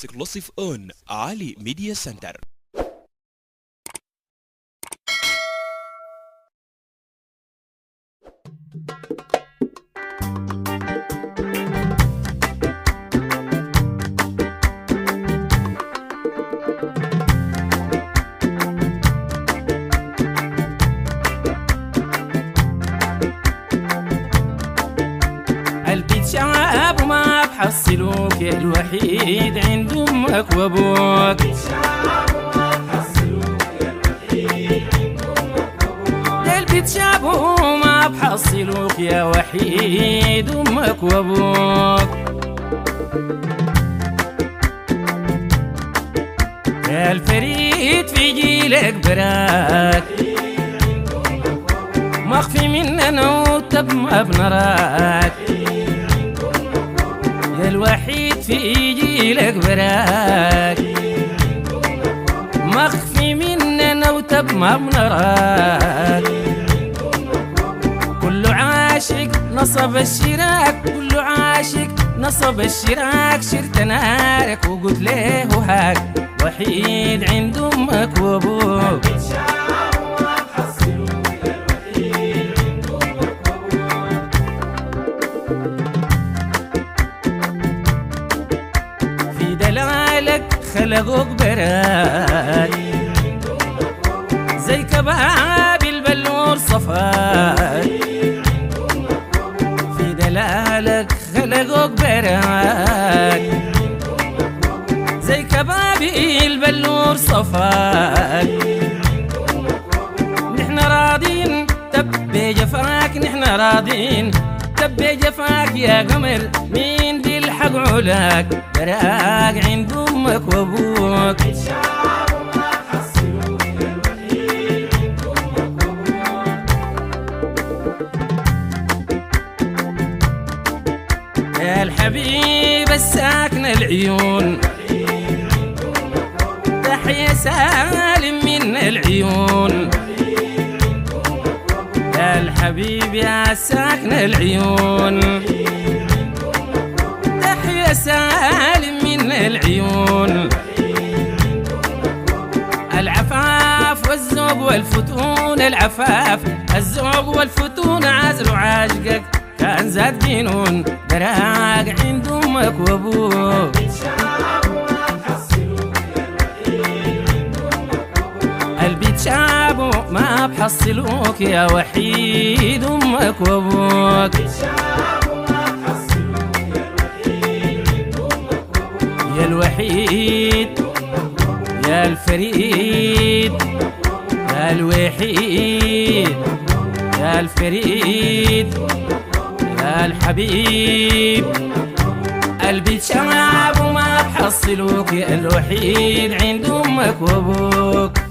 exclusive on Ali Media Center. البيت شعب وما بحصلوك يا الوحيد عند امك وابوك. البيت شعب وما بحصلوك يا وحيد امك وابوك. يا الفريد في جيلك براك مخفي مننا وتبمع بنراك. يا الوحيد في جيلك براك مخفي مننا وتبمع بنراك. كل عاشق نصب الشراك، كل عاشق نصب الشراك. شرت نارك وقلت له هاك وحيد عند امك وابوك. خلقوك براك زي كباب البلور صفاك. في دلالك خلقوك براك زي كباب البلور صفاك. نحن راضين تبي جفاك، نحن راضين تبي جفاك يا قمر مين دي الحق علاك. براك عند امك وابوك. يا الحبيب الساكن العيون تحيا سالم من العيون. يا الحبيب يا ساكن العيون تحيا سالم من العيون. العفاف والذوق والفتون، العفاف الذوق والفتون. عزل عاشقك كان زاد جنون. براك عند امك وابوك. البيت شعب ما بحصلوك يا وحيد امك وابوك. يا الوحيد يا الفريد يا الوحيد يا الفريد يا الحبيب. البيت شعب وما بحصلوك يا الوحيد عند امك وابوك.